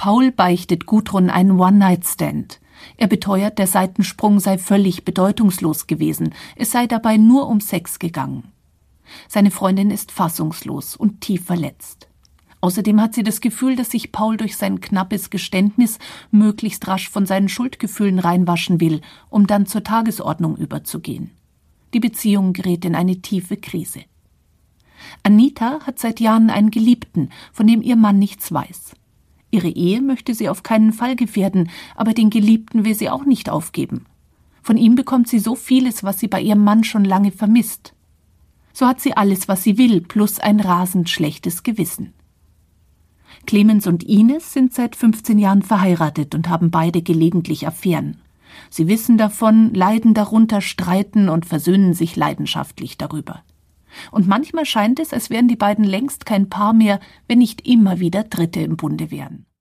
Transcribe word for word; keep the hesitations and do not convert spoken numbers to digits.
Paul beichtet Gudrun einen One-Night-Stand. Er beteuert, der Seitensprung sei völlig bedeutungslos gewesen, es sei dabei nur um Sex gegangen. Seine Freundin ist fassungslos und tief verletzt. Außerdem hat sie das Gefühl, dass sich Paul durch sein knappes Geständnis möglichst rasch von seinen Schuldgefühlen reinwaschen will, um dann zur Tagesordnung überzugehen. Die Beziehung gerät in eine tiefe Krise. Anita hat seit Jahren einen Geliebten, von dem ihr Mann nichts weiß. Ihre Ehe möchte sie auf keinen Fall gefährden, aber den Geliebten will sie auch nicht aufgeben. Von ihm bekommt sie so vieles, was sie bei ihrem Mann schon lange vermisst. So hat sie alles, was sie will, plus ein rasend schlechtes Gewissen. Clemens und Ines sind seit fünfzehn Jahren verheiratet und haben beide gelegentlich Affären. Sie wissen davon, leiden darunter, streiten und versöhnen sich leidenschaftlich darüber. Und manchmal scheint es, als wären die beiden längst kein Paar mehr, wenn nicht immer wieder Dritte im Bunde wären.